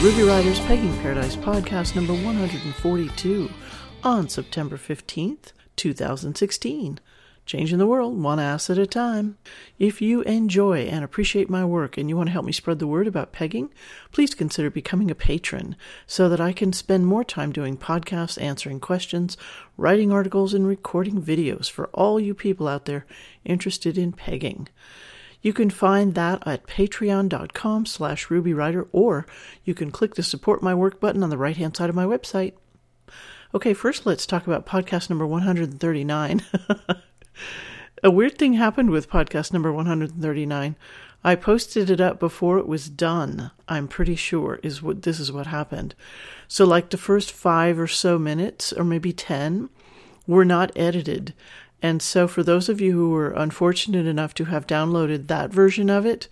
Ruby Rider's Pegging Paradise podcast number 142 on September 15th, 2016. Changing the world one ass at a time. If you enjoy and appreciate my work and you want to help me spread the word about pegging, please consider becoming a patron so that I can spend more time doing podcasts, answering questions, writing articles, and recording videos for all you people out there interested in pegging. You can find that at patreon.com/RubyRider, or you can click the support my work button on the right-hand side of my website. Okay, first let's talk about podcast number 139. A weird thing happened with podcast number 139. I posted it up before it was done, I'm pretty sure, this is what happened. So like the first 5 or so minutes, or maybe 10, were not edited. And so for those of you who were unfortunate enough to have downloaded that version of it,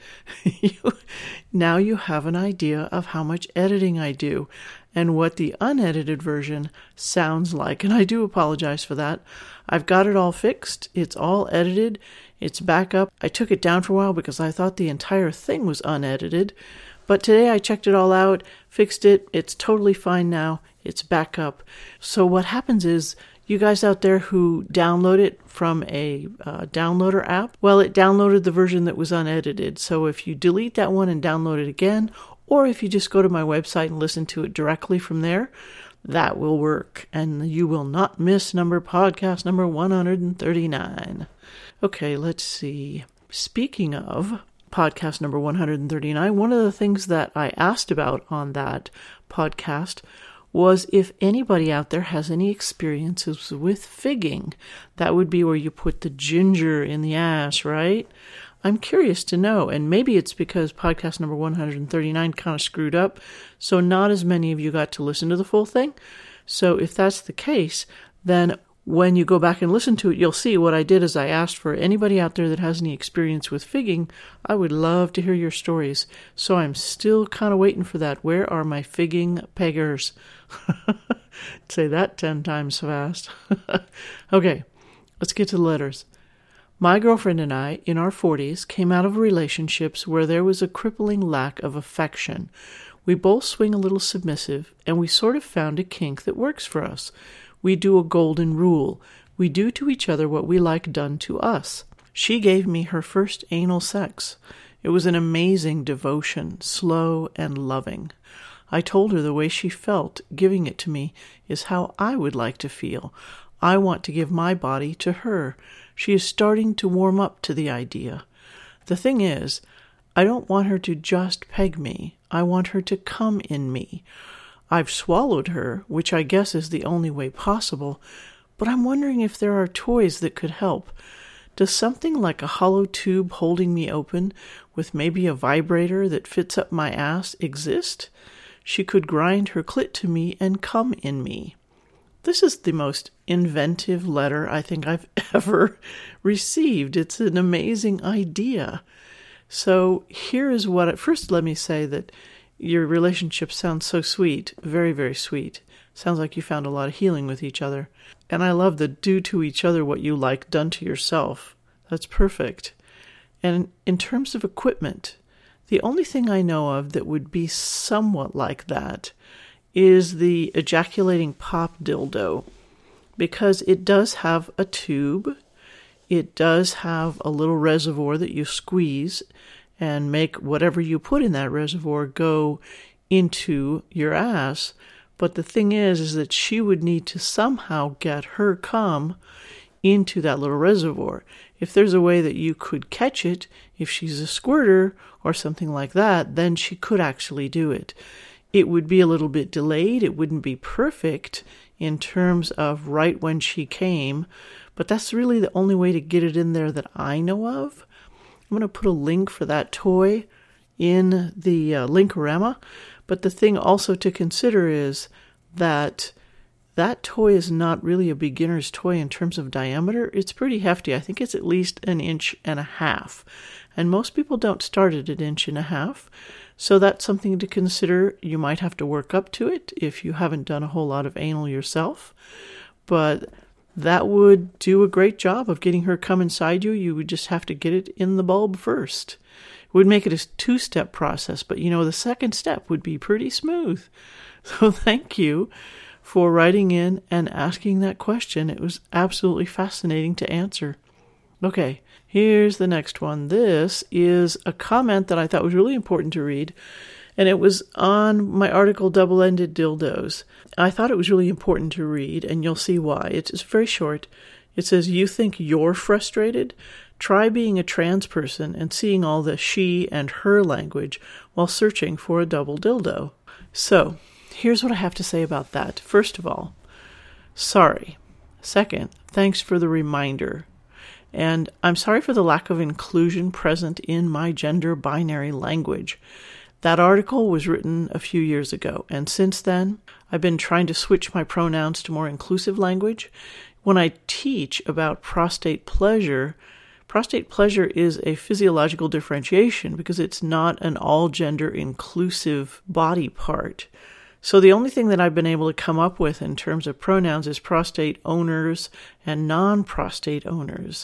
now you have an idea of how much editing I do and what the unedited version sounds like. And I do apologize for that. I've got it all fixed. It's all edited. It's back up. I took it down for a while because I thought the entire thing was unedited. But today I checked it all out, fixed it. It's totally fine now. It's back up. So what happens is, you guys out there who download it from a downloader app, well, it downloaded the version that was unedited. So if you delete that one and download it again, or if you just go to my website and listen to it directly from there, that will work. And you will not miss podcast number 139. Okay, let's see. Speaking of podcast number 139, one of the things that I asked about on that podcast was if anybody out there has any experiences with figging. That would be where you put the ginger in the ass, right? I'm curious to know, and maybe it's because podcast number 139 kind of screwed up, so not as many of you got to listen to the full thing. So if that's the case, then when you go back and listen to it, you'll see what I did is I asked for anybody out there that has any experience with figging. I would love to hear your stories. So I'm still kind of waiting for that. Where are my figging peggers? Say that 10 times fast. Okay, let's get to the letters. My girlfriend and I, in our 40s, came out of relationships where there was a crippling lack of affection. We both swing a little submissive, and we sort of found a kink that works for us. We do a golden rule. We do to each other what we like done to us. She gave me her first anal sex. It was an amazing devotion, slow and loving. I told her the way she felt giving it to me is how I would like to feel. I want to give my body to her. She is starting to warm up to the idea. The thing is, I don't want her to just peg me. I want her to come in me. I've swallowed her, which I guess is the only way possible, but I'm wondering if there are toys that could help. Does something like a hollow tube holding me open with maybe a vibrator that fits up my ass exist? She could grind her clit to me and come in me. This is the most inventive letter I think I've ever received. It's an amazing idea. So here is first let me say that your relationship sounds so sweet, very, very sweet. Sounds like you found a lot of healing with each other. And I love the do to each other what you like done to yourself. That's perfect. And in terms of equipment, the only thing I know of that would be somewhat like that is the ejaculating pop dildo, because it does have a tube. It does have a little reservoir that you squeeze and make whatever you put in that reservoir go into your ass. But the thing is that she would need to somehow get her cum into that little reservoir. If there's a way that you could catch it, if she's a squirter or something like that, then she could actually do it. It would be a little bit delayed. It wouldn't be perfect in terms of right when she came, but that's really the only way to get it in there that I know of. I'm going to put a link for that toy in the Linkorama, but the thing also to consider is that that toy is not really a beginner's toy in terms of diameter. It's pretty hefty. I think it's at least 1.5 inches, and most people don't start at 1.5 inches. So that's something to consider. You might have to work up to it if you haven't done a whole lot of anal yourself. But that would do a great job of getting her come inside you. You would just have to get it in the bulb first. It would make it a two-step process, but the second step would be pretty smooth. So thank you for writing in and asking that question. It was absolutely fascinating to answer. Okay, here's the next one. This is a comment that I thought was really important to read, and it was on my article, Double-Ended Dildos. I thought it was really important to read, and you'll see why. It's very short. It says, "You think you're frustrated? Try being a trans person and seeing all the she and her language while searching for a double dildo." So, here's what I have to say about that. First of all, sorry. Second, thanks for the reminder. And I'm sorry for the lack of inclusion present in my gender binary language. That article was written a few years ago, and since then, I've been trying to switch my pronouns to more inclusive language. When I teach about prostate pleasure is a physiological differentiation because it's not an all-gender inclusive body part. So the only thing that I've been able to come up with in terms of pronouns is prostate owners and non-prostate owners.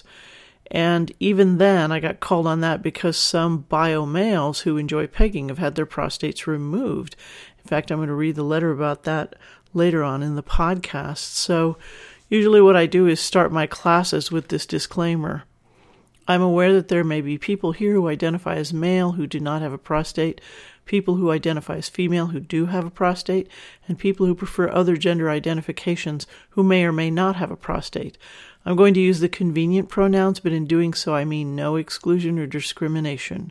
And even then, I got called on that because some bio-males who enjoy pegging have had their prostates removed. In fact, I'm going to read the letter about that later on in the podcast. So usually what I do is start my classes with this disclaimer. I'm aware that there may be people here who identify as male who do not have a prostate, people who identify as female who do have a prostate, and people who prefer other gender identifications who may or may not have a prostate. I'm going to use the convenient pronouns, but in doing so I mean no exclusion or discrimination.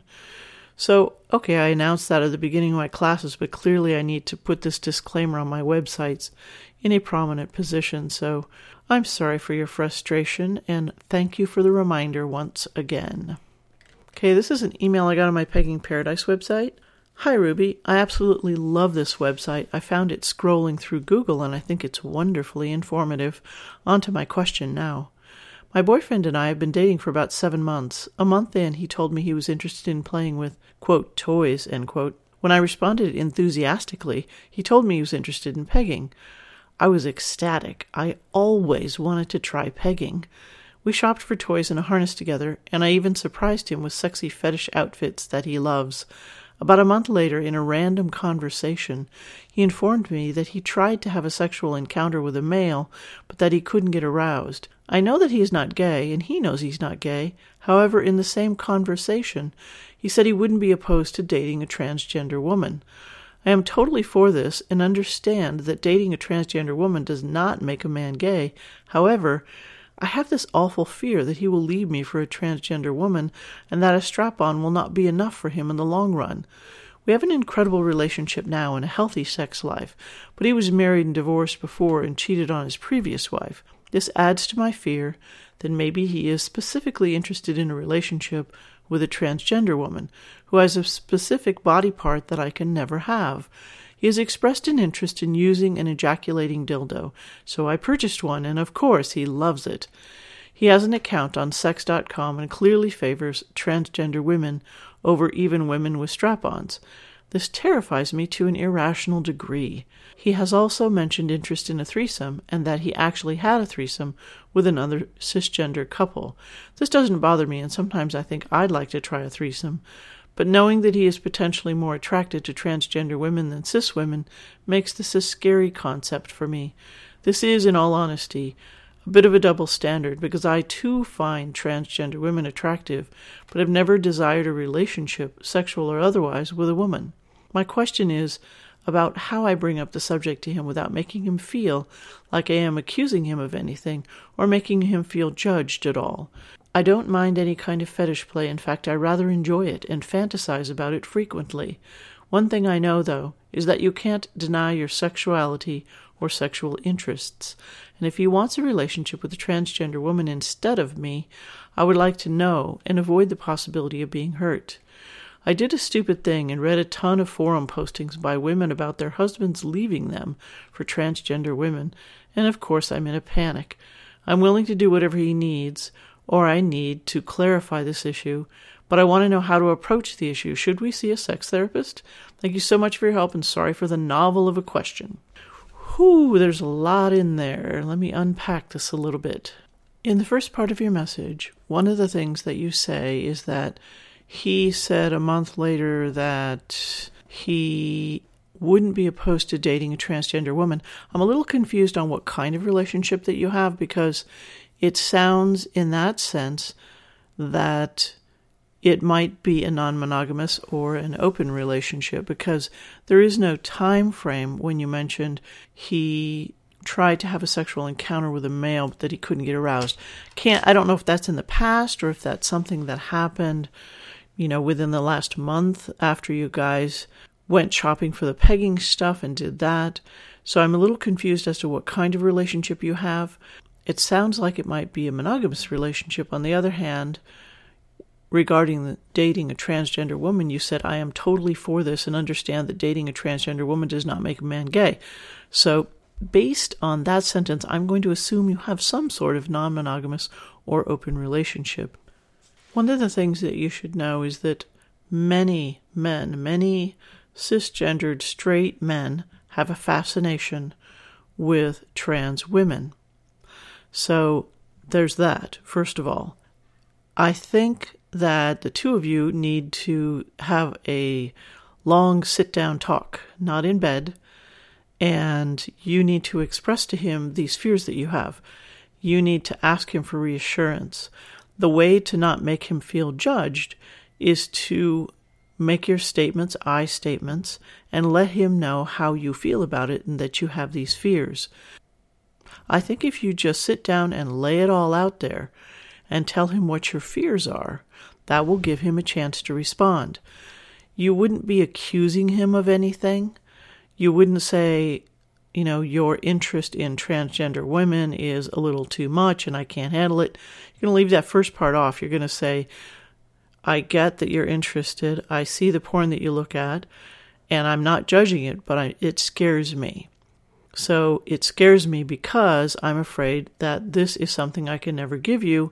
So, okay, I announced that at the beginning of my classes, but clearly I need to put this disclaimer on my websites in a prominent position, so I'm sorry for your frustration, and thank you for the reminder once again. Okay, this is an email I got on my Pegging Paradise website. Hi, Ruby. I absolutely love this website. I found it scrolling through Google, and I think it's wonderfully informative. On to my question now. My boyfriend and I have been dating for about 7 months. A month in, he told me he was interested in playing with, quote, toys, end quote. When I responded enthusiastically, he told me he was interested in pegging. I was ecstatic. I always wanted to try pegging. We shopped for toys and a harness together, and I even surprised him with sexy fetish outfits that he loves. About a month later, in a random conversation, he informed me that he tried to have a sexual encounter with a male, but that he couldn't get aroused. I know that he is not gay, and he knows he's not gay. However, in the same conversation, he said he wouldn't be opposed to dating a transgender woman. I am totally for this and understand that dating a transgender woman does not make a man gay. However, I have this awful fear that he will leave me for a transgender woman and that a strap-on will not be enough for him in the long run. We have an incredible relationship now and a healthy sex life, but he was married and divorced before and cheated on his previous wife. This adds to my fear that maybe he is specifically interested in a relationship with a transgender woman who has a specific body part that I can never have. He has expressed an interest in using an ejaculating dildo, so I purchased one, and of course he loves it. He has an account on sex.com and clearly favors transgender women over even women with strap-ons. This terrifies me to an irrational degree. He has also mentioned interest in a threesome, and that he actually had a threesome with another cisgender couple. This doesn't bother me, and sometimes I think I'd like to try a threesome. But knowing that he is potentially more attracted to transgender women than cis women makes this a scary concept for me. This is, in all honesty, a bit of a double standard because I too find transgender women attractive, but have never desired a relationship, sexual or otherwise, with a woman. My question is about how I bring up the subject to him without making him feel like I am accusing him of anything or making him feel judged at all. I don't mind any kind of fetish play. In fact, I rather enjoy it and fantasize about it frequently. One thing I know, though, is that you can't deny your sexuality or sexual interests. And if he wants a relationship with a transgender woman instead of me, I would like to know and avoid the possibility of being hurt. I did a stupid thing and read a ton of forum postings by women about their husbands leaving them for transgender women, and of course I'm in a panic. I'm willing to do whatever he needs, or I need to clarify this issue, but I want to know how to approach the issue. Should we see a sex therapist? Thank you so much for your help, and sorry for the novel of a question. There's a lot in there. Let me unpack this a little bit. In the first part of your message, one of the things that you say is that he said a month later that he wouldn't be opposed to dating a transgender woman. I'm a little confused on what kind of relationship that you have, because it sounds in that sense that it might be a non-monogamous or an open relationship, because there is no time frame when you mentioned he tried to have a sexual encounter with a male but that he couldn't get aroused. I don't know if that's in the past or if that's something that happened, within the last month after you guys went shopping for the pegging stuff and did that. So I'm a little confused as to what kind of relationship you have. It sounds like it might be a monogamous relationship. On the other hand, regarding dating a transgender woman, you said, I am totally for this and understand that dating a transgender woman does not make a man gay. So based on that sentence, I'm going to assume you have some sort of non-monogamous or open relationship. One of the things that you should know is that many cisgendered straight men have a fascination with trans women. So there's that, first of all. I think that the two of you need to have a long sit-down talk, not in bed, and you need to express to him these fears that you have. You need to ask him for reassurance. The way to not make him feel judged is to make your statements I statements and let him know how you feel about it and that you have these fears. I think if you just sit down and lay it all out there and tell him what your fears are, that will give him a chance to respond. You wouldn't be accusing him of anything. You wouldn't say, your interest in transgender women is a little too much and I can't handle it. You're going to leave that first part off. You're going to say, I get that you're interested. I see the porn that you look at, and I'm not judging it, but it scares me. So it scares me because I'm afraid that this is something I can never give you.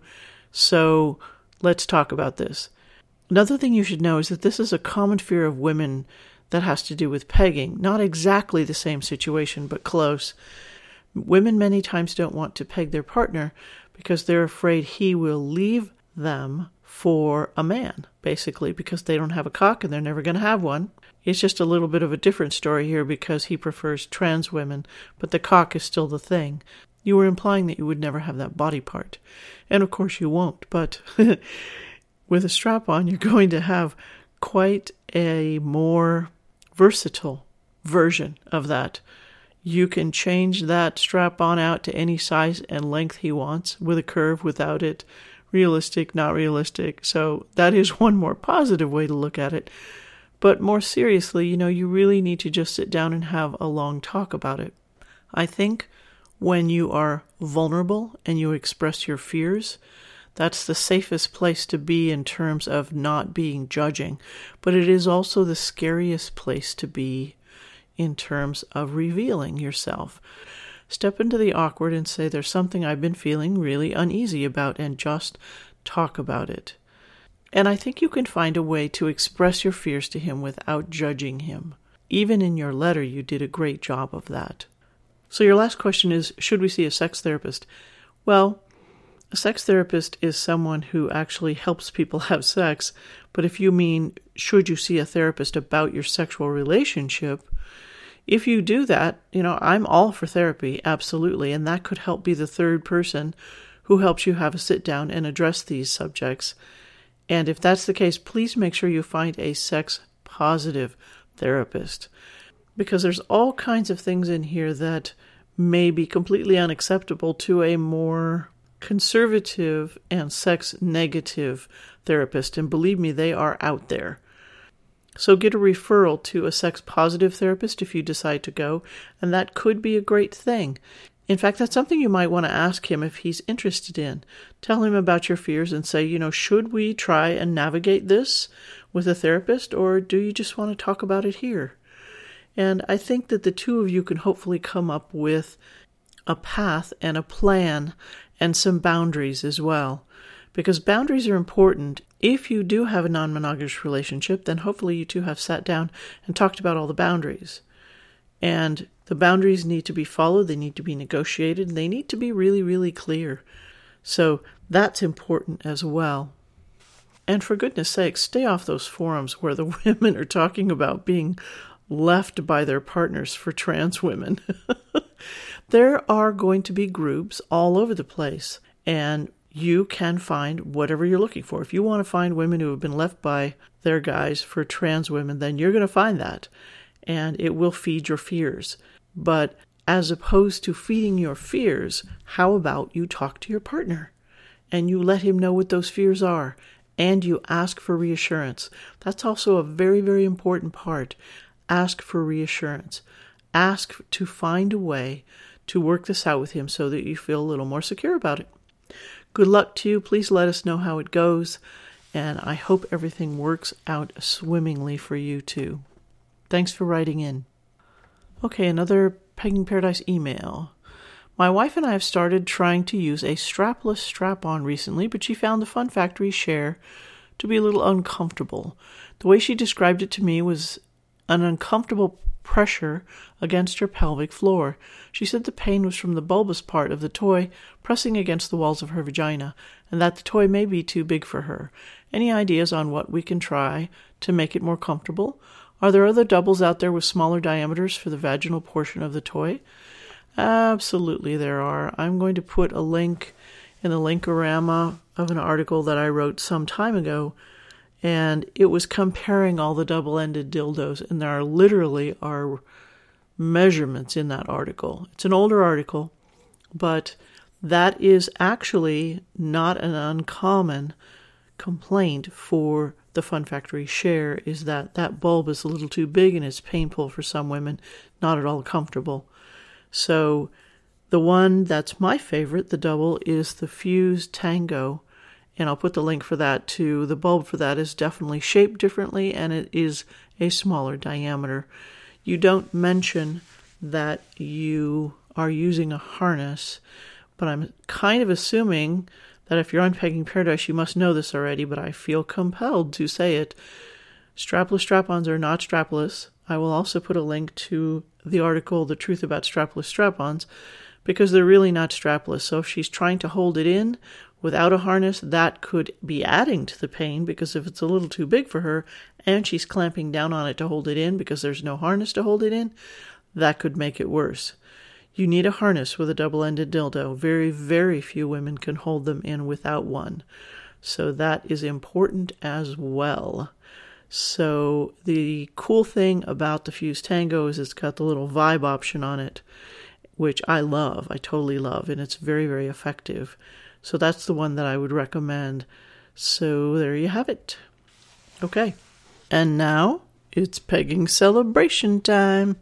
So let's talk about this. Another thing you should know is that this is a common fear of women that has to do with pegging. Not exactly the same situation, but close. Women many times don't want to peg their partner because they're afraid he will leave them for a man, basically, because they don't have a cock and they're never going to have one. It's just a little bit of a different story here because he prefers trans women, but the cock is still the thing. You were implying that you would never have that body part. And of course you won't, but with a strap-on, you're going to have quite a more versatile version of that. You can change that strap-on out to any size and length he wants, with a curve, without it, realistic, not realistic. So that is one more positive way to look at it. But more seriously, you really need to just sit down and have a long talk about it. I think when you are vulnerable and you express your fears, that's the safest place to be in terms of not being judging. But it is also the scariest place to be in terms of revealing yourself. Step into the awkward and say, there's something I've been feeling really uneasy about, and just talk about it. And I think you can find a way to express your fears to him without judging him. Even in your letter, you did a great job of that. So your last question is, should we see a sex therapist? Well, a sex therapist is someone who actually helps people have sex. But if you mean, should you see a therapist about your sexual relationship, if you do that, I'm all for therapy, absolutely. And that could help be the third person who helps you have a sit down and address these subjects. And if that's the case, please make sure you find a sex-positive therapist, because there's all kinds of things in here that may be completely unacceptable to a more conservative and sex-negative therapist. And believe me, they are out there. So get a referral to a sex-positive therapist if you decide to go, and that could be a great thing. In fact, that's something you might want to ask him if he's interested in. Tell him about your fears and say, should we try and navigate this with a therapist, or do you just want to talk about it here? And I think that the two of you can hopefully come up with a path and a plan and some boundaries as well. Because boundaries are important. If you do have a non-monogamous relationship, then hopefully you two have sat down and talked about all the boundaries. And The boundaries need to be followed, they need to be negotiated, and they need to be really, really clear. So that's important as well. And for goodness sakes, stay off those forums where the women are talking about being left by their partners for trans women. There are going to be groups all over the place, and you can find whatever you're looking for. If you want to find women who have been left by their guys for trans women, then you're going to find that, and it will feed your fears. But as opposed to feeding your fears, how about you talk to your partner and you let him know what those fears are, and you ask for reassurance. That's also a very, very important part. Ask for reassurance. Ask to find a way to work this out with him so that you feel a little more secure about it. Good luck to you. Please let us know how it goes, and I hope everything works out swimmingly for you too. Thanks for writing in. Okay, another Pegging Paradise email. My wife and I have started trying to use a strapless strap-on recently, but she found the Fun Factory share to be a little uncomfortable. The way she described it to me was an uncomfortable pressure against her pelvic floor. She said the pain was from the bulbous part of the toy pressing against the walls of her vagina, and that the toy may be too big for her. Any ideas on what we can try to make it more comfortable? Are there other doubles out there with smaller diameters for the vaginal portion of the toy? Absolutely there are. I'm going to put a link in the Linkorama of an article that I wrote some time ago, and it was comparing all the double-ended dildos, and there literally are measurements in that article. It's an older article, but that is actually not an uncommon complaint for the Fun Factory share, is that bulb is a little too big and it's painful for some women, not at all comfortable. So the one that's my favorite, the double, is the Fuse Tango, and I'll put the link for that too. The bulb for that is definitely shaped differently, and it is a smaller diameter. You don't mention that you are using a harness, but I'm kind of assuming that if you're on Pegging Paradise, you must know this already, but I feel compelled to say it. Strapless strap-ons are not strapless. I will also put a link to the article, The Truth About Strapless Strap-ons, because they're really not strapless. So if she's trying to hold it in without a harness, that could be adding to the pain, because if it's a little too big for her and she's clamping down on it to hold it in because there's no harness to hold it in, that could make it worse. You need a harness with a double-ended dildo. Very, very few women can hold them in without one. So that is important as well. So the cool thing about the Fuse Tango is it's got the little vibe option on it, which I love. I totally love, and it's very, very effective. So that's the one that I would recommend. So there you have it. Okay. And now it's pegging celebration time.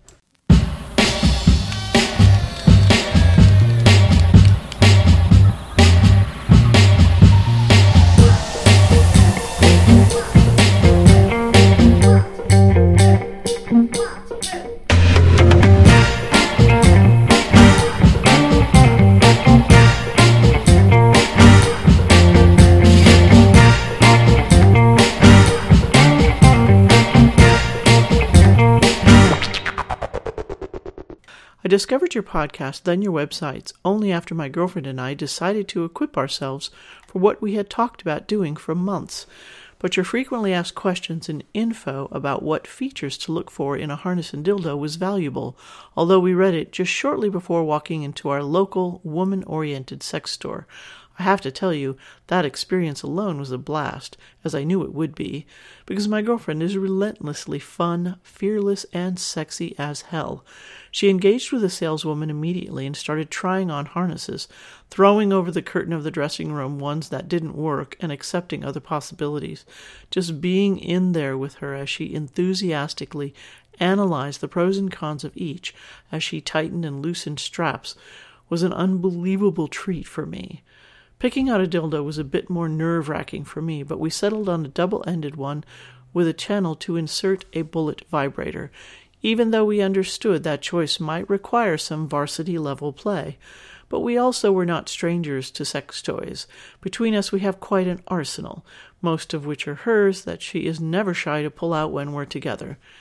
I discovered your podcast, then your websites, only after my girlfriend and I decided to equip ourselves for what we had talked about doing for months. But your frequently asked questions and info about what features to look for in a harness and dildo was valuable, although we read it just shortly before walking into our local woman-oriented sex store. I have to tell you, that experience alone was a blast, as I knew it would be, because my girlfriend is relentlessly fun, fearless, and sexy as hell. She engaged with the saleswoman immediately and started trying on harnesses, throwing over the curtain of the dressing room ones that didn't work and accepting other possibilities. Just being in there with her as she enthusiastically analyzed the pros and cons of each as she tightened and loosened straps was an unbelievable treat for me. Picking out a dildo was a bit more nerve-wracking for me, but we settled on a double-ended one with a channel to insert a bullet vibrator, even though we understood that choice might require some varsity-level play. But we also were not strangers to sex toys. Between us we have quite an arsenal, most of which are hers, that she is never shy to pull out when we're together.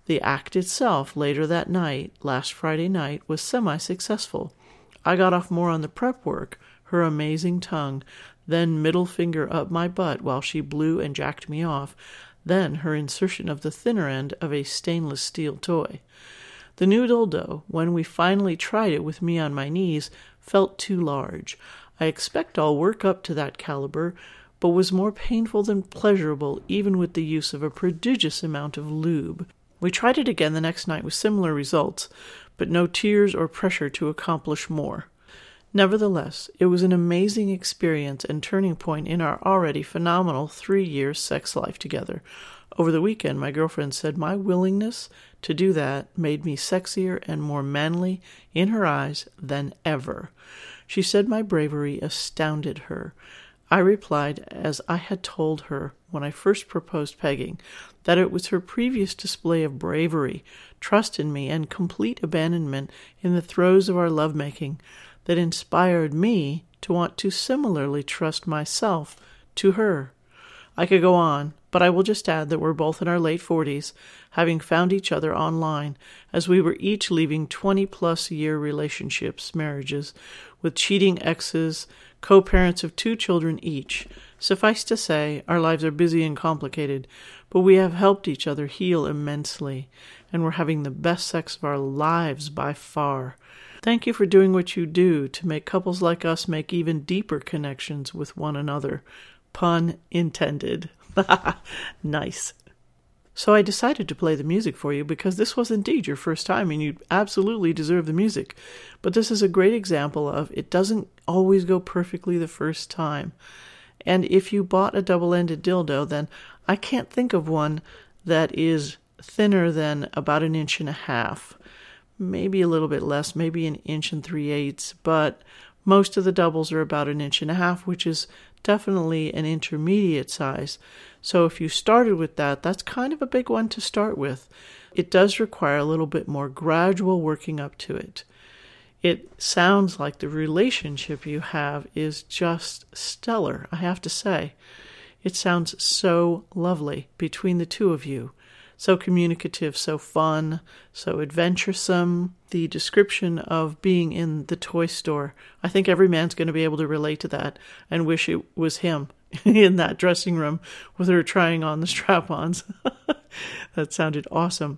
The act itself, later that night, last Friday night, was semi-successful. I got off more on the prep work, her amazing tongue, then middle finger up my butt while she blew and jacked me off, then her insertion of the thinner end of a stainless steel toy. The new dildo, when we finally tried it with me on my knees, felt too large. I expect I'll work up to that caliber, but was more painful than pleasurable even with the use of a prodigious amount of lube. We tried it again the next night with similar results, but no tears or pressure to accomplish more. Nevertheless, it was an amazing experience and turning point in our already phenomenal 3-year sex life together. Over the weekend, my girlfriend said my willingness to do that made me sexier and more manly in her eyes than ever. She said my bravery astounded her. I replied, as I had told her when I first proposed pegging, that it was her previous display of bravery, trust in me, and complete abandonment in the throes of our lovemaking that inspired me to want to similarly trust myself to her. I could go on, but I will just add that we're both in our late 40s, having found each other online, as we were each leaving 20-plus year relationships, marriages, with cheating exes, co-parents of 2 children each. Suffice to say, our lives are busy and complicated, but we have helped each other heal immensely, and we're having the best sex of our lives by far. Thank you for doing what you do to make couples like us make even deeper connections with one another. Pun intended. Nice. So I decided to play the music for you because this was indeed your first time and you absolutely deserve the music. But this is a great example of it doesn't always go perfectly the first time. And if you bought a double-ended dildo, then I can't think of one that is thinner than about 1.5 inches. Maybe a little bit less, maybe 1 3/8 inches, but most of the doubles are about 1.5 inches, which is definitely an intermediate size. So if you started with that, that's kind of a big one to start with. It does require a little bit more gradual working up to it. It sounds like the relationship you have is just stellar, I have to say. It sounds so lovely between the two of you. So communicative, so fun, so adventuresome. The description of being in the toy store, I think every man's going to be able to relate to that and wish it was him in that dressing room with her trying on the strap-ons. That sounded awesome.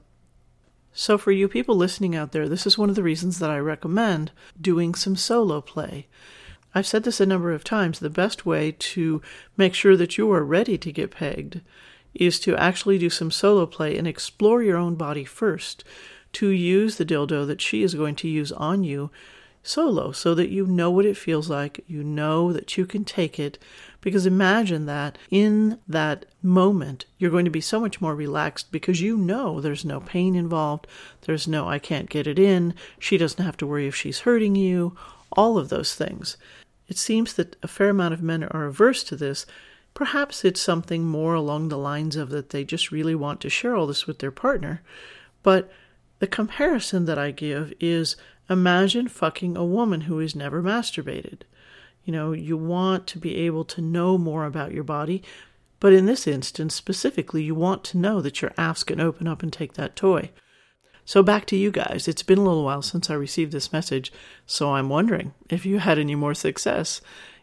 So for you people listening out there, this is one of the reasons that I recommend doing some solo play. I've said this a number of times. The best way to make sure that you are ready to get pegged is to actually do some solo play and explore your own body first, to use the dildo that she is going to use on you solo so that you know what it feels like, you know that you can take it, because imagine that in that moment you're going to be so much more relaxed because you know there's no pain involved, there's no I can't get it in, she doesn't have to worry if she's hurting you, all of those things. It seems that a fair amount of men are averse to this. Perhaps it's something more along the lines of that they just really want to share all this with their partner. But the comparison that I give is imagine fucking a woman who has never masturbated. You know, you want to be able to know more about your body, but in this instance specifically, you want to know that your ass can open up and take that toy. So back to you guys. It's been a little while since I received this message, so I'm wondering if you had any more success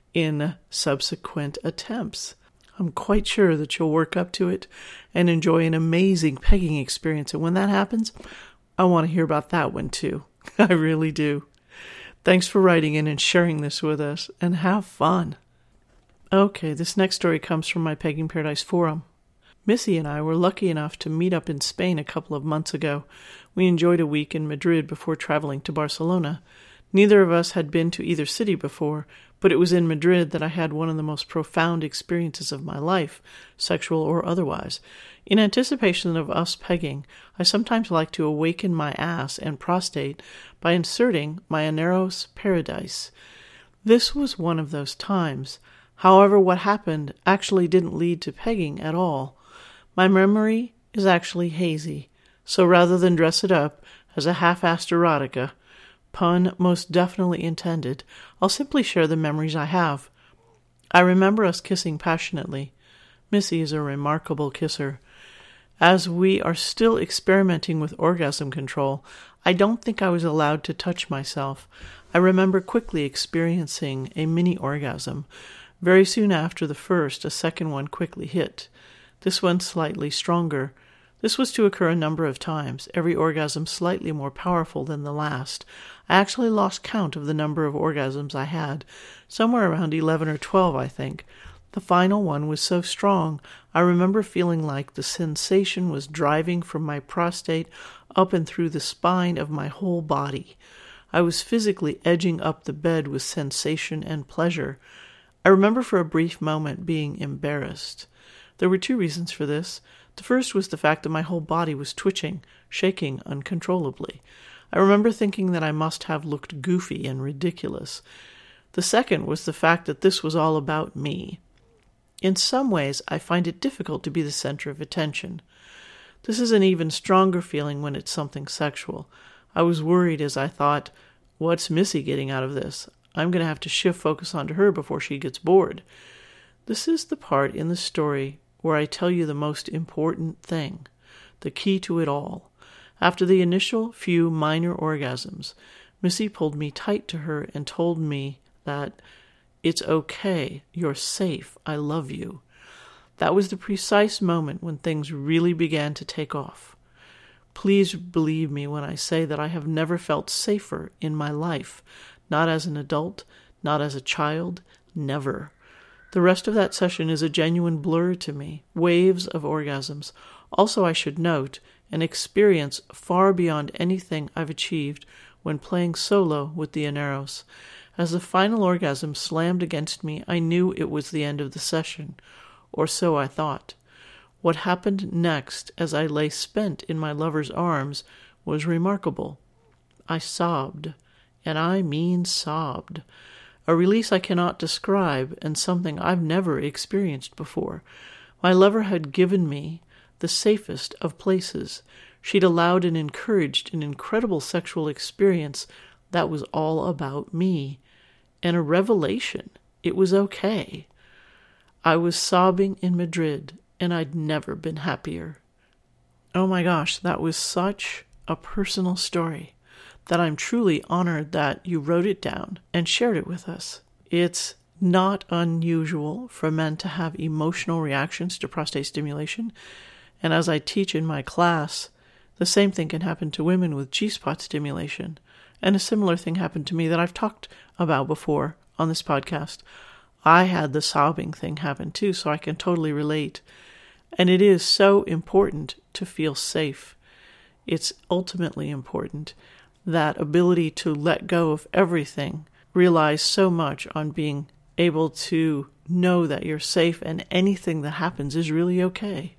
in subsequent attempts. I'm quite sure that you'll work up to it and enjoy an amazing pegging experience. And when that happens, I want to hear about that one too. I really do. Thanks for writing in and sharing this with us, and have fun. Okay, this next story comes from my Pegging Paradise forum. Missy and I were lucky enough to meet up in Spain a couple of months ago. We enjoyed a week in Madrid before traveling to Barcelona. Neither of us had been to either city before, but it was in Madrid that I had one of the most profound experiences of my life, sexual or otherwise. In anticipation of us pegging, I sometimes like to awaken my ass and prostate by inserting my Aneros Paradise. This was one of those times. However, what happened actually didn't lead to pegging at all. My memory is actually hazy, so rather than dress it up as a half-assed erotica, pun most definitely intended, I'll simply share the memories I have. I remember us kissing passionately. Missy is a remarkable kisser. As we are still experimenting with orgasm control, I don't think I was allowed to touch myself. I remember quickly experiencing a mini orgasm. Very soon after the first, a second one quickly hit. This one slightly stronger. This was to occur a number of times, every orgasm slightly more powerful than the last. I actually lost count of the number of orgasms I had, somewhere around 11 or 12, I think. The final one was so strong, I remember feeling like the sensation was driving from my prostate up and through the spine of my whole body. I was physically edging up the bed with sensation and pleasure. I remember for a brief moment being embarrassed. There were 2 reasons for this. The first was the fact that my whole body was twitching, shaking uncontrollably. I remember thinking that I must have looked goofy and ridiculous. The second was the fact that this was all about me. In some ways, I find it difficult to be the center of attention. This is an even stronger feeling when it's something sexual. I was worried as I thought, what's Missy getting out of this? I'm going to have to shift focus onto her before she gets bored. This is the part in the story where I tell you the most important thing, the key to it all. After the initial few minor orgasms, Missy pulled me tight to her and told me that it's okay, you're safe, I love you. That was the precise moment when things really began to take off. Please believe me when I say that I have never felt safer in my life, not as an adult, not as a child, never. The rest of that session is a genuine blur to me, waves of orgasms. Also, I should note, an experience far beyond anything I've achieved when playing solo with the Aneros. As the final orgasm slammed against me, I knew it was the end of the session, or so I thought. What happened next, as I lay spent in my lover's arms, was remarkable. I sobbed, and I mean sobbed. A release I cannot describe, and something I've never experienced before. My lover had given me the safest of places. She'd allowed and encouraged an incredible sexual experience that was all about me. And a revelation. It was okay. I was sobbing in Madrid, and I'd never been happier. Oh my gosh, that was such a personal story that I'm truly honored that you wrote it down and shared it with us. It's not unusual for men to have emotional reactions to prostate stimulation, and as I teach in my class, the same thing can happen to women with G-spot stimulation. And a similar thing happened to me that I've talked about before on this podcast. I had the sobbing thing happen too, so I can totally relate. And it is so important to feel safe. It's ultimately important. That ability to let go of everything relies so much on being able to know that you're safe and anything that happens is really okay.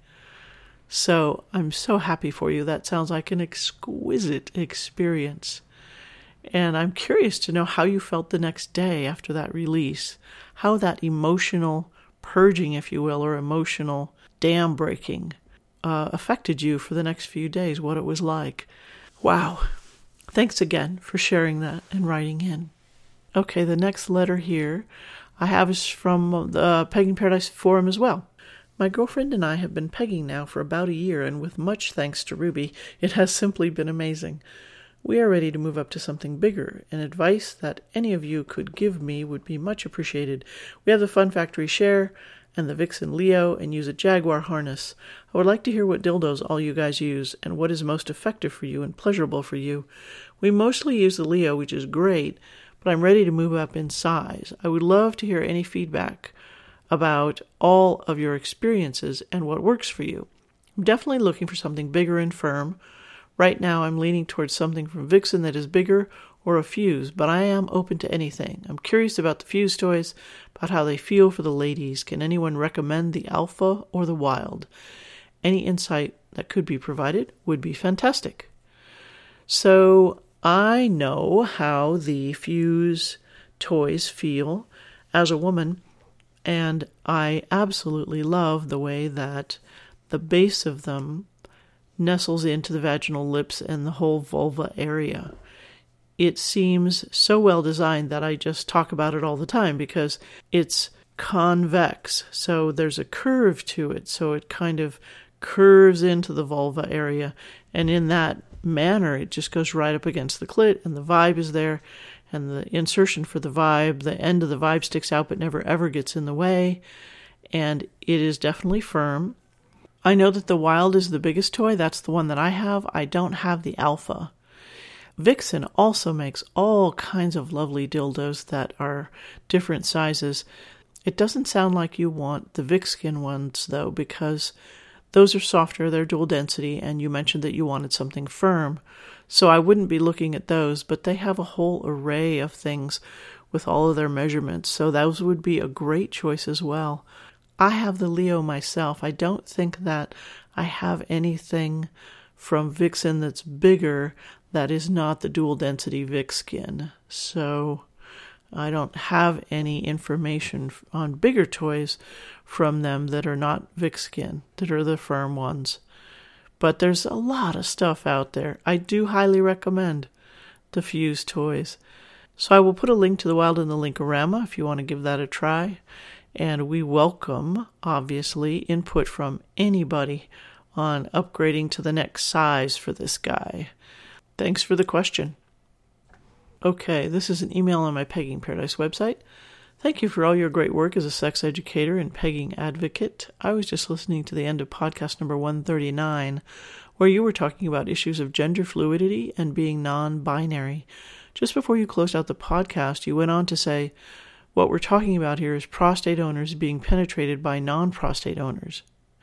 So I'm so happy for you. That sounds like an exquisite experience. And I'm curious to know how you felt the next day after that release, how that emotional purging, if you will, or emotional dam breaking affected you for the next few days, what it was like. Wow. Thanks again for sharing that and writing in. Okay, the next letter here I have is from the Pegging Paradise forum as well. My girlfriend and I have been pegging now for about a year, and with much thanks to Ruby, it has simply been amazing. We are ready to move up to something bigger, and advice that any of you could give me would be much appreciated. We have the Fun Factory Share and the Vixen Leo and use a Jaguar harness. I would like to hear what dildos all you guys use and what is most effective for you and pleasurable for you. We mostly use the Leo, which is great, but I'm ready to move up in size. I would love to hear any feedback about all of your experiences and what works for you. I'm definitely looking for something bigger and firm. Right now I'm leaning towards something from Vixen that is bigger or a Fuse, but I am open to anything. I'm curious about the Fuse toys, about how they feel for the ladies. Can anyone recommend the Alpha or the Wild? Any insight that could be provided would be fantastic. So I know how the Fuse toys feel as a woman, and I absolutely love the way that the base of them nestles into the vaginal lips and the whole vulva area. It seems so well designed that I just talk about it all the time because it's convex, so there's a curve to it, so it kind of curves into the vulva area, and in that manner it just goes right up against the clit, and the vibe is there, and the insertion for the vibe, the end of the vibe sticks out but never ever gets in the way, and it is definitely firm. I know that the Wild is the biggest toy. That's the one that I have. I don't have the Alpha. Vixen also makes all kinds of lovely dildos that are different sizes. It doesn't sound like you want the Vixen ones, though, because those are softer, they're dual density, and you mentioned that you wanted something firm. So I wouldn't be looking at those, but they have a whole array of things with all of their measurements, so those would be a great choice as well. I have the Leo myself. I don't think that I have anything from Vixen that's bigger that is not the dual density Vixen. So I don't have any information on bigger toys from them that are not Vixen, that are the firm ones. But there's a lot of stuff out there. I do highly recommend the Fuse toys. So I will put a link to the Wild in the Linkorama if you want to give that a try. And we welcome, obviously, input from anybody on upgrading to the next size for this guy. Thanks for the question. Okay, this is an email on my Pegging Paradise website. Thank you for all your great work as a sex educator and pegging advocate. I was just listening to the end of podcast number 139, where you were talking about issues of gender fluidity and being non-binary. Just before you closed out the podcast, you went on to say, what we're talking about here is prostate owners being penetrated by non-prostate owners.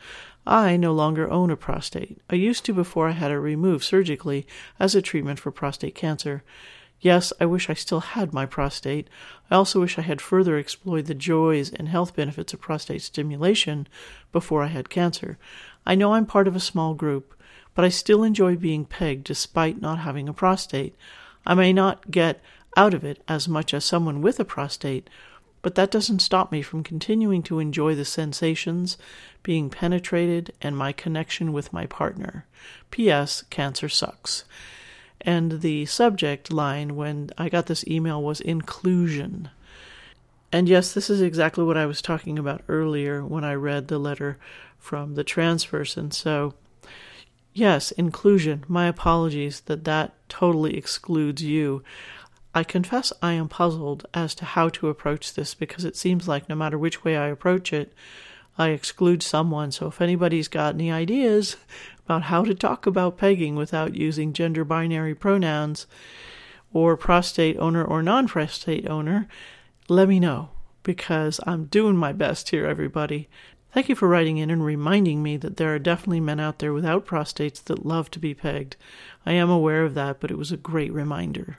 I no longer own a prostate. I used to before I had it removed surgically as a treatment for prostate cancer. Yes, I wish I still had my prostate. I also wish I had further explored the joys and health benefits of prostate stimulation before I had cancer. I know I'm part of a small group, but I still enjoy being pegged despite not having a prostate. I may not get out of it as much as someone with a prostate, but that doesn't stop me from continuing to enjoy the sensations, being penetrated, and my connection with my partner. P.S. Cancer sucks. And the subject line when I got this email was inclusion. And yes, this is exactly what I was talking about earlier when I read the letter from the trans person. So, yes, inclusion. My apologies that totally excludes you. I confess I am puzzled as to how to approach this because it seems like no matter which way I approach it, I exclude someone. So if anybody's got any ideas about how to talk about pegging without using gender binary pronouns or prostate owner or non-prostate owner, let me know because I'm doing my best here, everybody. Thank you for writing in and reminding me that there are definitely men out there without prostates that love to be pegged. I am aware of that, but it was a great reminder.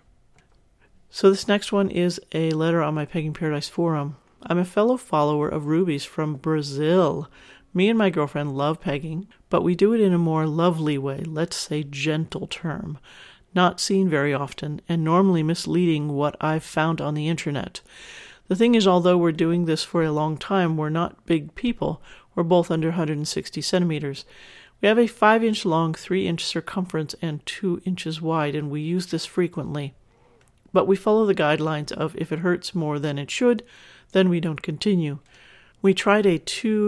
So this next one is a letter on my Pegging Paradise forum. I'm a fellow follower of Ruby's from Brazil. Me and my girlfriend love pegging, but we do it in a more lovely way, let's say gentle term, not seen very often, and normally misleading what I've found on the internet. The thing is, although we're doing this for a long time, we're not big people. We're both under 160 centimeters. We have a 5-inch long, 3-inch circumference, and 2 inches wide, and we use this frequently. But we follow the guidelines of if it hurts more than it should, then we don't continue. We tried a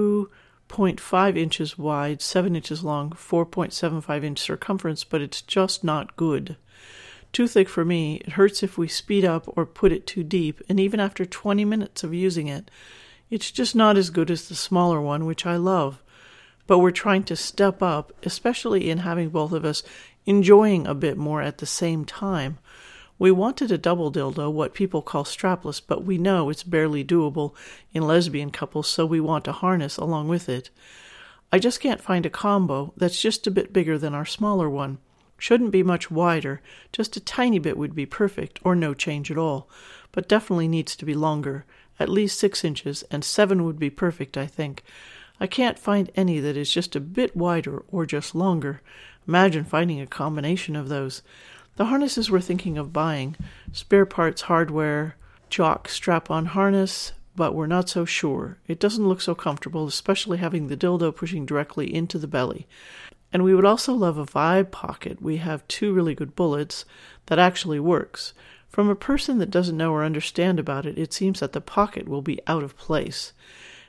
2.5 inches wide, 7 inches long, 4.75 inch circumference, but it's just not good. Too thick for me. It hurts if we speed up or put it too deep, and even after 20 minutes of using it, it's just not as good as the smaller one, which I love. But we're trying to step up, especially in having both of us enjoying a bit more at the same time. We wanted a double dildo, what people call strapless, but we know it's barely doable in lesbian couples, so we want a harness along with it. I just can't find a combo that's just a bit bigger than our smaller one. Shouldn't be much wider, just a tiny bit would be perfect, or no change at all, but definitely needs to be longer, at least 6 inches, and 7 would be perfect, I think. I can't find any that is just a bit wider or just longer. Imagine finding a combination of those. The harnesses we're thinking of buying, spare parts, hardware, jock strap-on harness, but we're not so sure. It doesn't look so comfortable, especially having the dildo pushing directly into the belly. And we would also love a vibe pocket. We have 2 really good bullets that actually works. From a person that doesn't know or understand about it, it seems that the pocket will be out of place.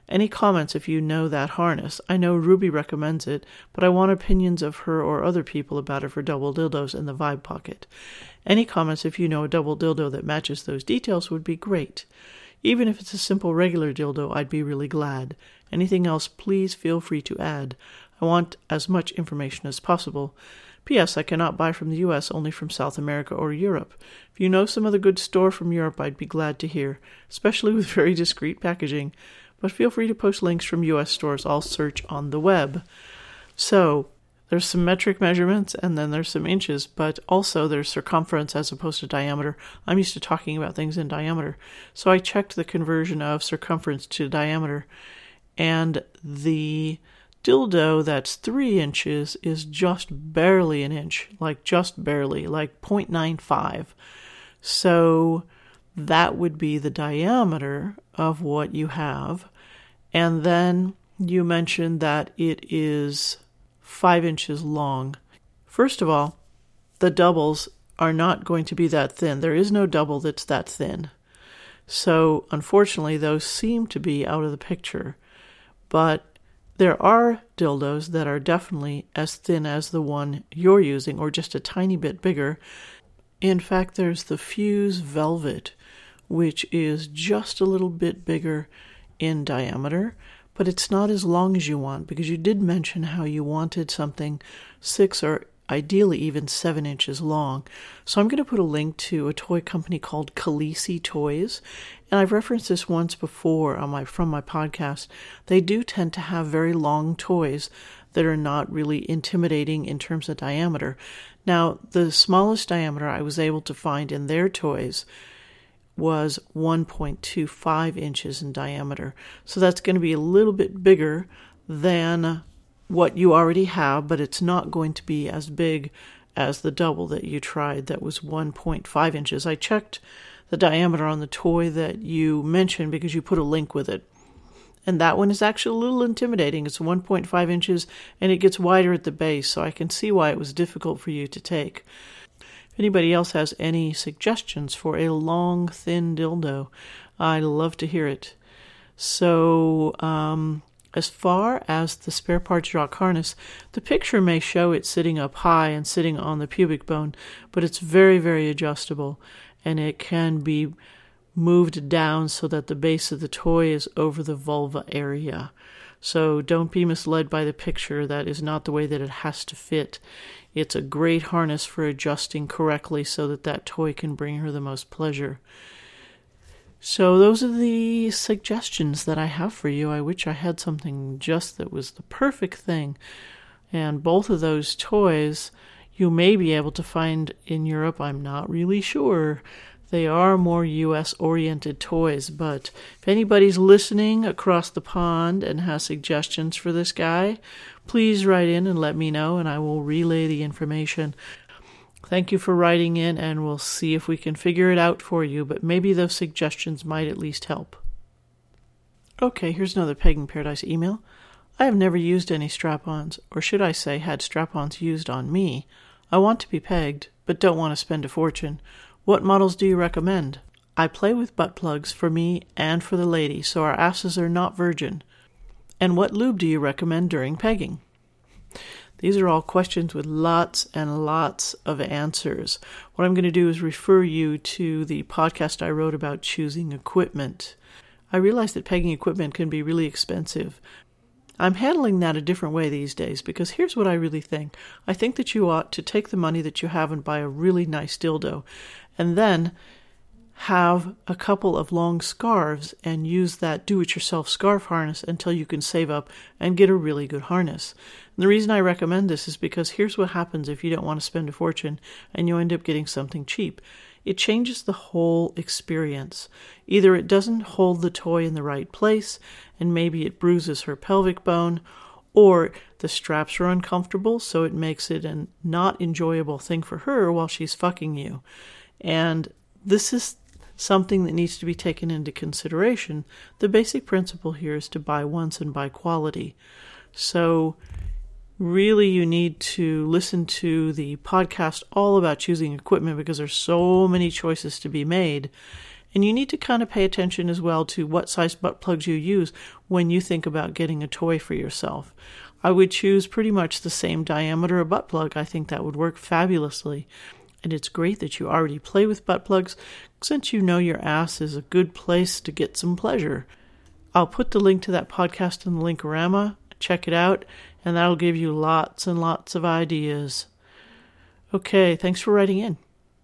Any comments if you know that harness? I know Ruby recommends it, but I want opinions of her or other people about it for double dildos and the Vibe Pocket. Any comments if you know a double dildo that matches those details would be great. Even if it's a simple regular dildo, I'd be really glad. Anything else, please feel free to add. I want as much information as possible. P.S. I cannot buy from the U.S., only from South America or Europe. If you know some other good store from Europe, I'd be glad to hear, especially with very discreet packaging. But feel free to post links from U.S. stores. I'll search on the web. So, there's some metric measurements, and then there's some inches, but also there's circumference as opposed to diameter. I'm used to talking about things in diameter. So I checked the conversion of circumference to diameter, and the dildo that's 3 inches is just barely an inch, like just barely, like 0.95. So that would be the diameter of what you have. And then you mentioned that it is 5 inches long. First of all, the doubles are not going to be that thin. There is no double that's that thin. So unfortunately, those seem to be out of the picture. But there are dildos that are definitely as thin as the one you're using, or just a tiny bit bigger. In fact, there's the Fuse Velvet, which is just a little bit bigger in diameter, but it's not as long as you want, because you did mention how you wanted something 6 or ideally even 7 inches long. So I'm going to put a link to a toy company called Khaleesi Toys, and I've referenced this once before from my podcast. They do tend to have very long toys that are not really intimidating in terms of diameter. Now, the smallest diameter I was able to find in their toys was 1.25 inches in diameter. So that's going to be a little bit bigger than what you already have, but it's not going to be as big as the double that you tried that was 1.5 inches. I checked the diameter on the toy that you mentioned because you put a link with it. And that one is actually a little intimidating. It's 1.5 inches and it gets wider at the base, so I can see why it was difficult for you to take. If anybody else has any suggestions for a long, thin dildo, I'd love to hear it. So, as far as the spare parts jock harness, the picture may show it sitting up high and sitting on the pubic bone, but it's very, very adjustable, and it can be moved down so that the base of the toy is over the vulva area. So don't be misled by the picture. That is not the way that it has to fit. It's a great harness for adjusting correctly so that that toy can bring her the most pleasure. So those are the suggestions that I have for you. I wish I had something just that was the perfect thing. And both of those toys you may be able to find in Europe. I'm not really sure. They are more U.S.-oriented toys, but if anybody's listening across the pond and has suggestions for this guy, please write in and let me know, and I will relay the information. Thank you for writing in, and we'll see if we can figure it out for you, but maybe those suggestions might at least help. Okay, here's another Pegging Paradise email. I have never used any strap-ons, or should I say had strap-ons used on me. I want to be pegged, but don't want to spend a fortune. What models do you recommend? I play with butt plugs for me and for the lady, so our asses are not virgin. And what lube do you recommend during pegging? These are all questions with lots and lots of answers. What I'm going to do is refer you to the podcast I wrote about choosing equipment. I realize that pegging equipment can be really expensive. I'm handling that a different way these days because here's what I really think. I think that you ought to take the money that you have and buy a really nice dildo, and then have a couple of long scarves and use that do-it-yourself scarf harness until you can save up and get a really good harness. And the reason I recommend this is because here's what happens if you don't want to spend a fortune and you end up getting something cheap. It changes the whole experience. Either it doesn't hold the toy in the right place and maybe it bruises her pelvic bone, or the straps are uncomfortable so it makes it a not enjoyable thing for her while she's fucking you. And this is something that needs to be taken into consideration. The basic principle here is to buy once and buy quality. So really you need to listen to the podcast all about choosing equipment because there's so many choices to be made. And you need to kind of pay attention as well to what size butt plugs you use when you think about getting a toy for yourself. I would choose pretty much the same diameter of butt plug. I think that would work fabulously. And it's great that you already play with butt plugs, since you know your ass is a good place to get some pleasure. I'll put the link to that podcast in the Linkorama. Check it out, and that'll give you lots and lots of ideas. Okay, thanks for writing in.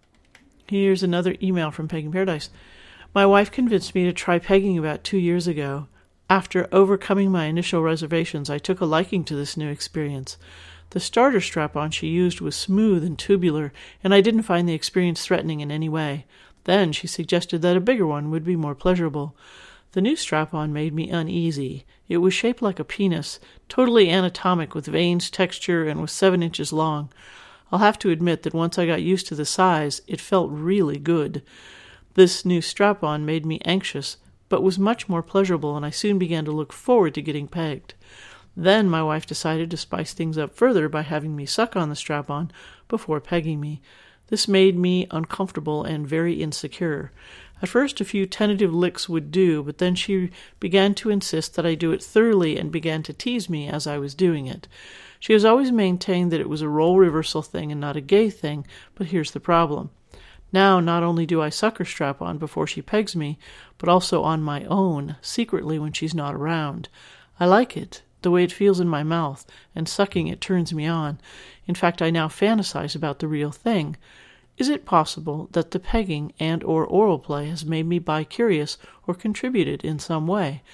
Here's another email from Pegging Paradise. My wife convinced me to try pegging about 2 years ago. After overcoming my initial reservations, I took a liking to this new experience. The starter strap-on she used was smooth and tubular, and I didn't find the experience threatening in any way. Then she suggested that a bigger one would be more pleasurable. The new strap-on made me uneasy. It was shaped like a penis, totally anatomic with veins, texture, and was 7 inches long. I'll have to admit that once I got used to the size, it felt really good. This new strap-on made me anxious, but was much more pleasurable, and I soon began to look forward to getting pegged. Then my wife decided to spice things up further by having me suck on the strap-on before pegging me. This made me uncomfortable and very insecure. At first, a few tentative licks would do, but then she began to insist that I do it thoroughly and began to tease me as I was doing it. She has always maintained that it was a role reversal thing and not a gay thing, but here's the problem. Now, not only do I suck her strap-on before she pegs me, but also on my own, secretly when she's not around. I like it, the way it feels in my mouth, and sucking it turns me on. In fact, I now fantasize about the real thing. Is it possible that the pegging and or oral play has made me bi-curious or contributed in some way?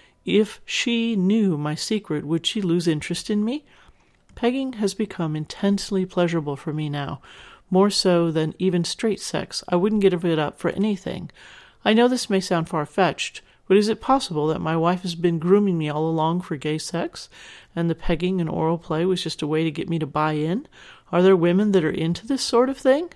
If she knew my secret, would she lose interest in me? Pegging has become intensely pleasurable for me now, more so than even straight sex. I wouldn't give it up for anything. I know this may sound far-fetched, but is it possible that my wife has been grooming me all along for gay sex, and the pegging and oral play was just a way to get me to buy in? Are there women that are into this sort of thing?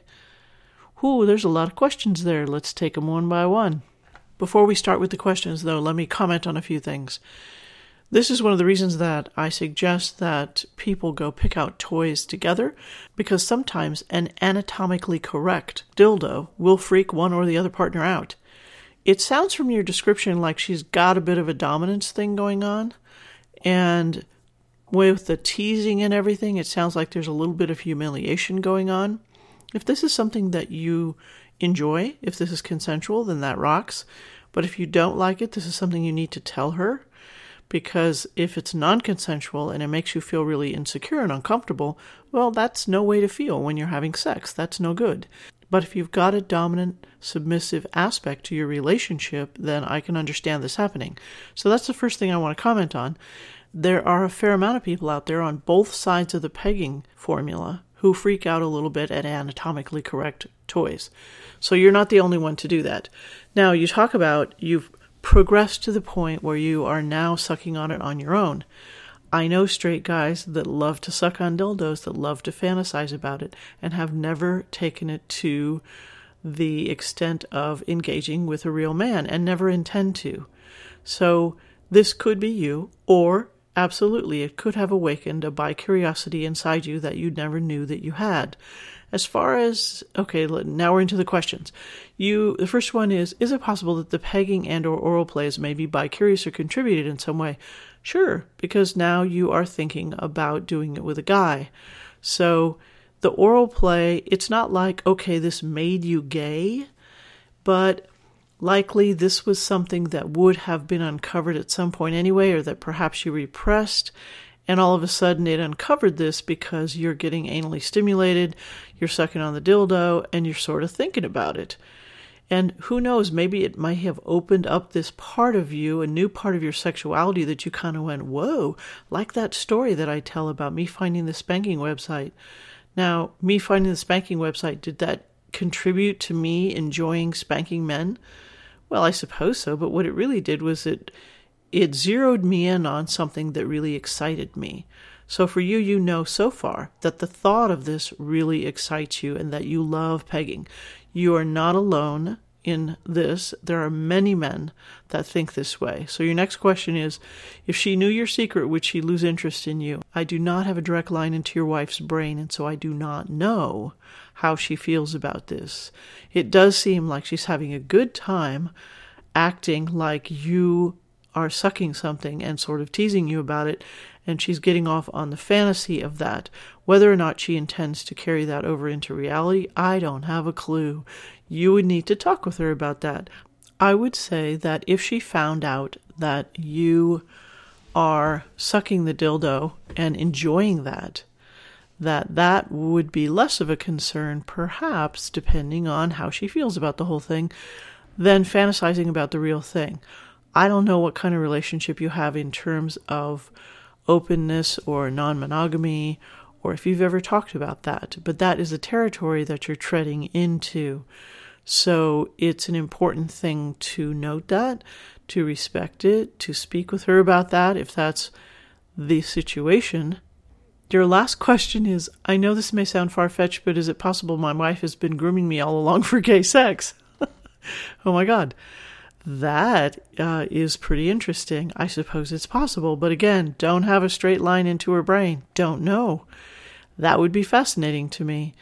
Ooh, there's a lot of questions there. Let's take them one by one. Before we start with the questions, though, let me comment on a few things. This is one of the reasons that I suggest that people go pick out toys together, because sometimes an anatomically correct dildo will freak one or the other partner out. It sounds from your description like she's got a bit of a dominance thing going on, and with the teasing and everything, it sounds like there's a little bit of humiliation going on. If this is something that you enjoy, if this is consensual, then that rocks. But if you don't like it, this is something you need to tell her. Because if it's non-consensual and it makes you feel really insecure and uncomfortable, well, that's no way to feel when you're having sex. That's no good. But if you've got a dominant, submissive aspect to your relationship, then I can understand this happening. So that's the first thing I want to comment on. There are a fair amount of people out there on both sides of the pegging formula who freak out a little bit at anatomically correct toys. So you're not the only one to do that. Now, you talk about you've progressed to the point where you are now sucking on it on your own. I know straight guys that love to suck on dildos, that love to fantasize about it, and have never taken it to the extent of engaging with a real man, and never intend to. So this could be you, or absolutely it could have awakened a bi-curiosity inside you that you never knew that you had. As far as, okay, now we're into the questions. The first one is it possible that the pegging and or oral plays may be bi-curious or contributed in some way? Sure, because now you are thinking about doing it with a guy. So the oral play, it's not like, okay, this made you gay, but likely this was something that would have been uncovered at some point anyway, or that perhaps you repressed, and all of a sudden it uncovered this because you're getting anally stimulated, you're sucking on the dildo, and you're sort of thinking about it. And who knows, maybe it might have opened up this part of you, a new part of your sexuality that you kind of went, whoa, like that story that I tell about me finding the spanking website. Now, me finding the spanking website, did that contribute to me enjoying spanking men? Well, I suppose so, but what it really did was it zeroed me in on something that really excited me. So for you, you know so far that the thought of this really excites you and that you love pegging. You are not alone in this. There are many men that think this way. So your next question is, if she knew your secret, would she lose interest in you? I do not have a direct line into your wife's brain, and so I do not know how she feels about this. It does seem like she's having a good time acting like you are sucking something and sort of teasing you about it, and she's getting off on the fantasy of that. Whether or not she intends to carry that over into reality, I don't have a clue. You would need to talk with her about that. I would say that if she found out that you are sucking the dildo and enjoying that would be less of a concern, perhaps, depending on how she feels about the whole thing, than fantasizing about the real thing. I don't know what kind of relationship you have in terms of openness or non-monogamy, or if you've ever talked about that, but that is a territory that you're treading into. So it's an important thing to note that, to respect it, to speak with her about that if that's the situation. Your last question is, I know this may sound far-fetched, but is it possible my wife has been grooming me all along for gay sex? Oh my God. That is pretty interesting. I suppose it's possible, but again, don't have a straight line into her brain. Don't know. That would be fascinating to me.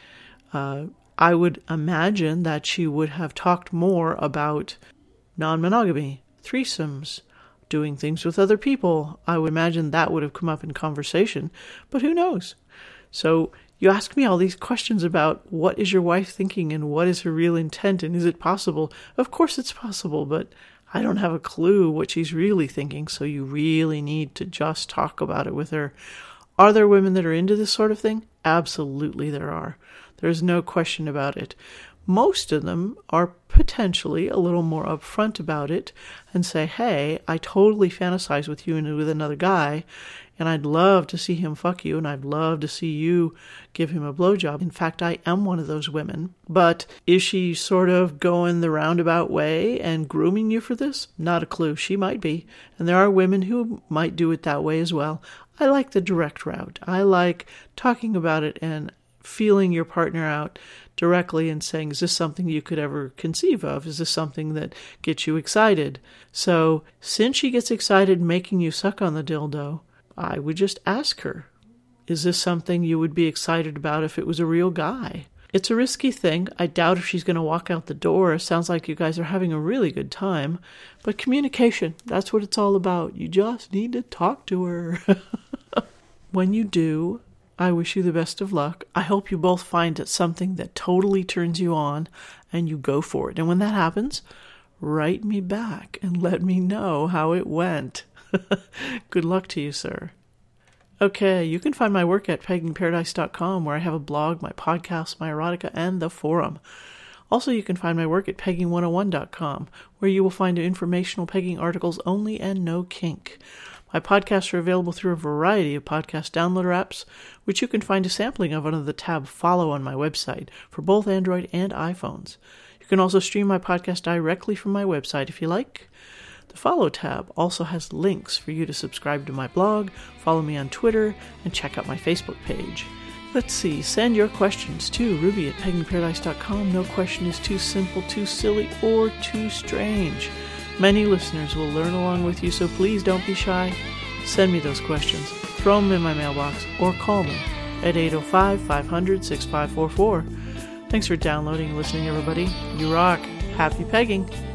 I would imagine that she would have talked more about non-monogamy, threesomes, doing things with other people. I would imagine that would have come up in conversation, but who knows? So you ask me all these questions about what is your wife thinking and what is her real intent and is it possible? Of course it's possible, but I don't have a clue what she's really thinking, so you really need to just talk about it with her. Are there women that are into this sort of thing? Absolutely there are. There's no question about it. Most of them are potentially a little more upfront about it and say, hey, I totally fantasize with you and with another guy, and I'd love to see him fuck you, and I'd love to see you give him a blowjob. In fact, I am one of those women. But is she sort of going the roundabout way and grooming you for this? Not a clue. She might be. And there are women who might do it that way as well. I like the direct route. I like talking about it and feeling your partner out directly and saying, is this something you could ever conceive of? Is this something that gets you excited? So since she gets excited making you suck on the dildo, I would just ask her, is this something you would be excited about if it was a real guy? It's a risky thing. I doubt if she's going to walk out the door. It sounds like you guys are having a really good time. But communication, that's what it's all about. You just need to talk to her. When you do, I wish you the best of luck. I hope you both find it something that totally turns you on and you go for it. And when that happens, write me back and let me know how it went. Good luck to you, sir. Okay, you can find my work at peggingparadise.com, where I have a blog, my podcast, my erotica, and the forum. Also, you can find my work at pegging101.com, where you will find informational pegging articles only and no kink. My podcasts are available through a variety of podcast downloader apps, which you can find a sampling of under the tab Follow on my website for both Android and iPhones. You can also stream my podcast directly from my website if you like. The Follow tab also has links for you to subscribe to my blog, follow me on Twitter, and check out my Facebook page. Let's see, send your questions to ruby@peggingparadise.com. No question is too simple, too silly, or too strange. Many listeners will learn along with you, so please don't be shy. Send me those questions, throw them in my mailbox, or call me at 805-500-6544. Thanks for downloading and listening, everybody. You rock. Happy pegging.